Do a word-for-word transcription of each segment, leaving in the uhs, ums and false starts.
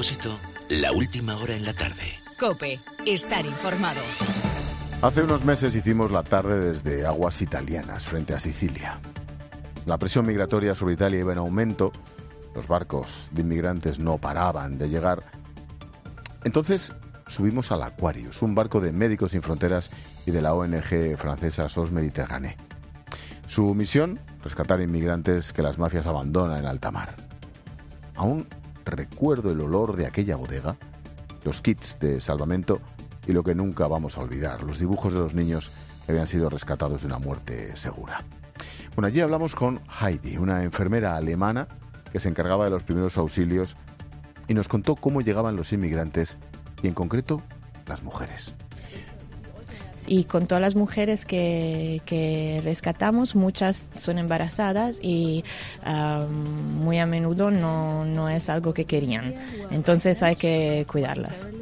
propósito, la última hora en la tarde. COPE. Estar informado. Hace unos meses hicimos la tarde desde aguas italianas, frente a Sicilia. La presión migratoria sobre Italia iba en aumento. Los barcos de inmigrantes no paraban de llegar. Entonces subimos al Aquarius, un barco de Médicos Sin Fronteras y de la O N G francesa S O S Méditerranée. Su misión, rescatar inmigrantes que las mafias abandonan en alta mar. Aún recuerdo el olor de aquella bodega, los kits de salvamento y lo que nunca vamos a olvidar, los dibujos de los niños que habían sido rescatados de una muerte segura. Bueno, allí hablamos con Heidi, una enfermera alemana que se encargaba de los primeros auxilios y nos contó cómo llegaban los inmigrantes y en concreto las mujeres. Y con todas las mujeres que, que rescatamos, muchas son embarazadas y um, muy a menudo no, no es algo que querían. Entonces hay que cuidarlas.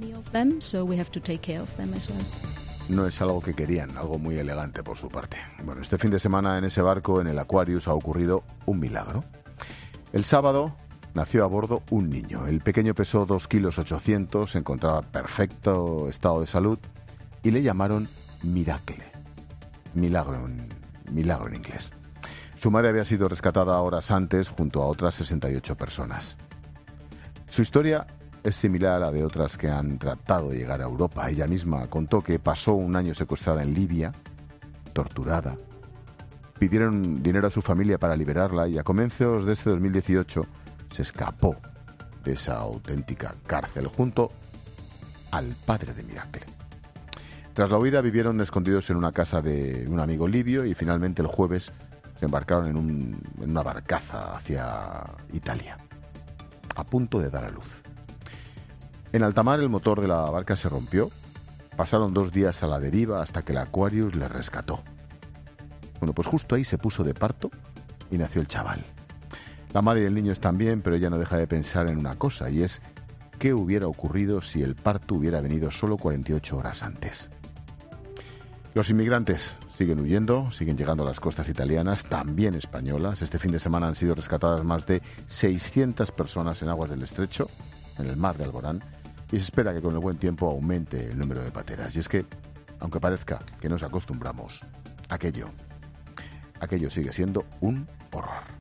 No es algo que querían, algo muy elegante por su parte. Bueno, este fin de semana en ese barco, en el Aquarius, ha ocurrido un milagro. El sábado nació a bordo un niño. El pequeño pesó dos kilos ochocientos, se encontraba en perfecto estado de salud y le llamaron Miracle. Milagro en, milagro en inglés. Su madre había sido rescatada horas antes junto a otras sesenta y ocho personas. Su historia es similar a la de otras que han tratado de llegar a Europa. Ella misma contó que pasó un año secuestrada en Libia, torturada. Pidieron dinero a su familia para liberarla y a comienzos de este dos mil dieciocho se escapó de esa auténtica cárcel junto al padre de Miracle. Tras la huida vivieron escondidos en una casa de un amigo libio y finalmente el jueves se embarcaron en, un, en una barcaza hacia Italia, a punto de dar a luz. En alta mar el motor de la barca se rompió. Pasaron dos días a la deriva hasta que el Aquarius les rescató. Bueno, pues justo ahí se puso de parto y nació el chaval. La madre y el niño están bien, pero ella no deja de pensar en una cosa, y es qué hubiera ocurrido si el parto hubiera venido solo cuarenta y ocho horas antes. Los inmigrantes siguen huyendo, siguen llegando a las costas italianas, también españolas. Este fin de semana han sido rescatadas más de seiscientas personas en aguas del estrecho, en el mar de Alborán, y se espera que con el buen tiempo aumente el número de pateras. Y es que, aunque parezca que nos acostumbramos, aquello, aquello sigue siendo un horror.